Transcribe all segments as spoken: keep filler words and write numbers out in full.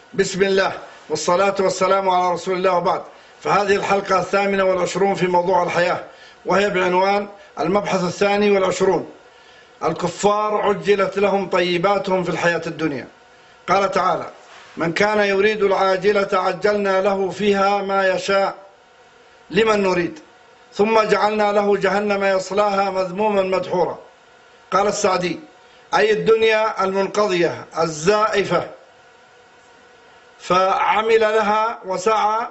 بسم الله والصلاة والسلام على رسول الله، وبعد. فهذه الحلقة الثامنة والعشرون في موضوع الحياة، وهي بعنوان المبحث الثاني والعشرون: الكفار عجلت لهم طيباتهم في الحياة الدنيا. قال تعالى: من كان يريد العاجلة عجلنا له فيها ما يشاء لمن نريد ثم جعلنا له جهنم يصلاها مذموما مدحورا. قال السعدي: أي الدنيا المنقضية الزائفة، فعمل لها وسعى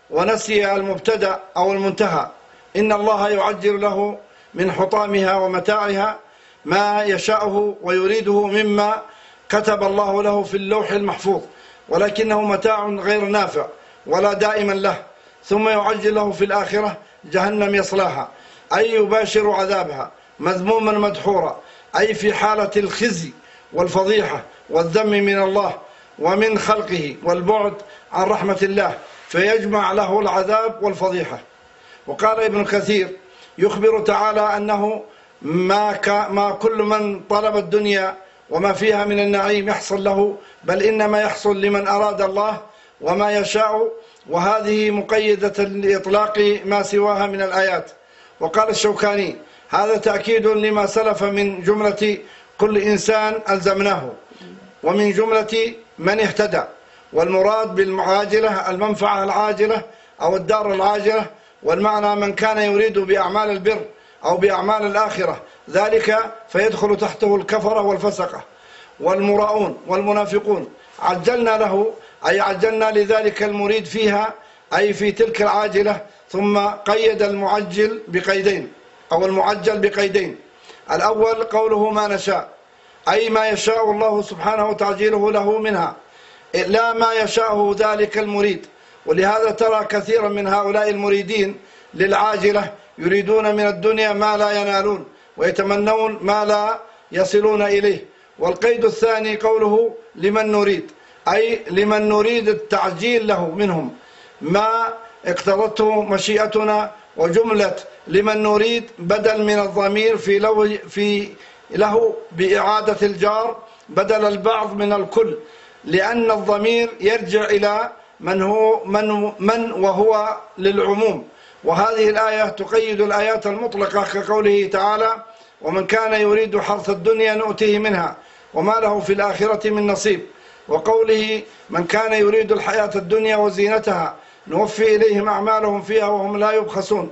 ونسي المبتدأ أو المنتهى. إن الله يعجل له من حطامها ومتاعها ما يشاءه ويريده مما كتب الله له في اللوح المحفوظ، ولكنه متاع غير نافع ولا دائما له. ثم يعجل له في الآخرة جهنم يصلاها، أي يباشر عذابها مذموما مدحورا، أي في حالة الخزي والفضيحة والذم من الله ومن خلقه والبعد عن رحمة الله، فيجمع له العذاب والفضيحة. وقال ابن كثير: يخبر تعالى أنه ما, ما كل من طلب الدنيا وما فيها من النعيم يحصل له، بل إنما يحصل لمن أراد الله وما يشاء، وهذه مقيدة لإطلاق ما سواها من الآيات. وقال الشوكاني: هذا تأكيد لما سلف من جملة كل إنسان ألزمناه ومن جملة من اهتدى. والمراد بالعاجلة المنفعة العاجلة أو الدار العاجلة، والمعنى من كان يريد بأعمال البر أو بأعمال الآخرة ذلك فيدخل تحته الكفرة والفسقة والمراؤون والمنافقون. عجلنا له أي عجلنا لذلك المريد فيها، أي في تلك العاجلة. ثم قيد المعجل بقيدين أو المعجل بقيدين: الأول قوله ما نشاء، أي ما يشاء الله سبحانه تعجيله له منها، لا ما يشاءه ذلك المريد. ولهذا ترى كثيرا من هؤلاء المريدين للعاجلة يريدون من الدنيا ما لا ينالون، ويتمنون ما لا يصلون إليه. والقيد الثاني قوله لمن نريد، أي لمن نريد التعجيل له منهم ما اقتضته مشيئتنا. وجملة لمن نريد بدل من الضمير في له, في له بإعادة الجار بدل البعض من الكل، لأن الضمير يرجع إلى من هو من, من وهو للعموم. وهذه الآية تقيد الآيات المطلقة كقوله تعالى: ومن كان يريد حرث الدنيا نؤتيه منها وما له في الآخرة من نصيب. وقوله: من كان يريد الحياة الدنيا وزينتها نوفي إليهم أعمالهم فيها وهم لا يبخسون.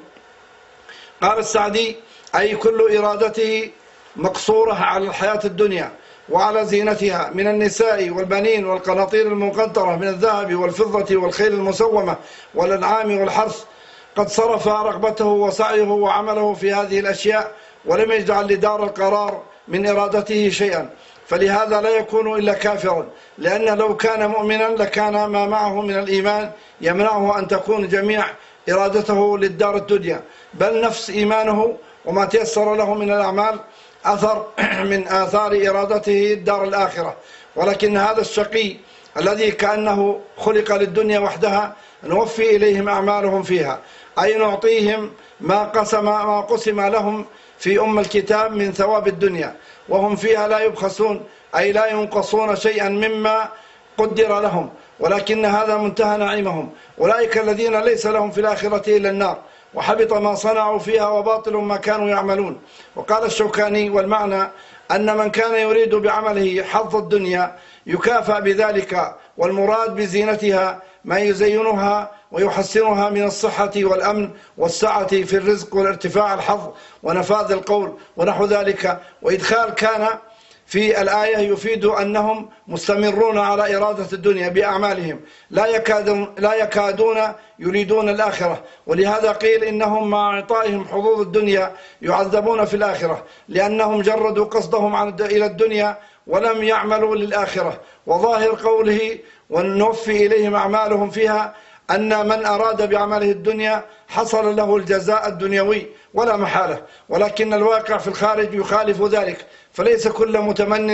قال السعدي: أي كل إرادته مقصورة على الحياة الدنيا وعلى زينتها من النساء والبنين والقناطير المقنطرة من الذهب والفضة والخيل المسومة والأنعام والحرث، قد صرف رغبته وسعيه وعمله في هذه الأشياء، ولم يجعل لدار القرار من إرادته شيئا، فلهذا لا يكون إلا كافرا، لأن لو كان مؤمنا لكان ما معه من الإيمان يمنعه أن تكون جميع إرادته للدار الدنيا، بل نفس إيمانه وما تيسر له من الأعمال أثر من آثار إرادته الدار الآخرة. ولكن هذا الشقي الذي كأنه خلق للدنيا وحدها نوفي إليهم أعمالهم فيها، أي نعطيهم ما قسم, ما قسم لهم في أم الكتاب من ثواب الدنيا، وهم فيها لا يبخسون، أي لا ينقصون شيئا مما قدر لهم، ولكن هذا منتهى نعيمهم. أولئك الذين ليس لهم في الآخرة إلا النار، وحبط ما صنعوا فيها وباطل ما كانوا يعملون. وقال الشوكاني: والمعنى أن من كان يريد بعمله حظ الدنيا يكافأ بذلك، والمراد بزينتها ما يزينها ويحسنها من الصحة والأمن والسعة في الرزق والارتفاع الحظ ونفاذ القول ونحو ذلك. وإدخال كان في الآية يفيد أنهم مستمرون على إرادة الدنيا بأعمالهم، لا يكادون, لا يكادون يريدون الآخرة. ولهذا قيل إنهم مع إعطائهم حظوظ الدنيا يعذبون في الآخرة، لأنهم جردوا قصدهم عن إلى الدنيا ولم يعملوا للآخرة. وظاهر قوله ونوفي إليهم أعمالهم فيها أن من أراد بعمله الدنيا حصل له الجزاء الدنيوي ولا محالة، ولكن الواقع في الخارج يخالف ذلك، فليس كل متمن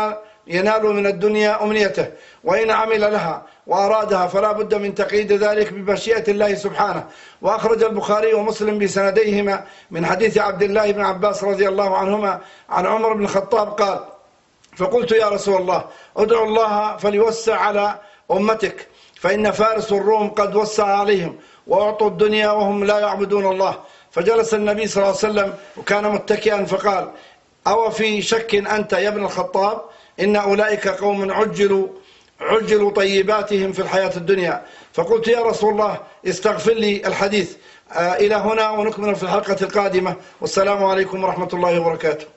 ينال من الدنيا أمنيته، وإن عمل لها وأرادها فلا بد من تقييد ذلك بمشيئة الله سبحانه. وأخرج البخاري ومسلم بسنديهما من حديث عبد الله بن عباس رضي الله عنهما عن عمر بن الخطاب قال: فقلت يا رسول الله ادعو الله فليوسع على أمتك، فإن فارس الروم قد وسع عليهم وأعطوا الدنيا وهم لا يعبدون الله. فجلس النبي صلى الله عليه وسلم وكان متكئا فقال: أو في شك أنت يا ابن الخطاب؟ إن أولئك قوم عجلوا عجلوا طيباتهم في الحياة الدنيا. فقلت: يا رسول الله استغفر لي الحديث. إلى هنا ونكمل في الحلقة القادمة، والسلام عليكم ورحمة الله وبركاته.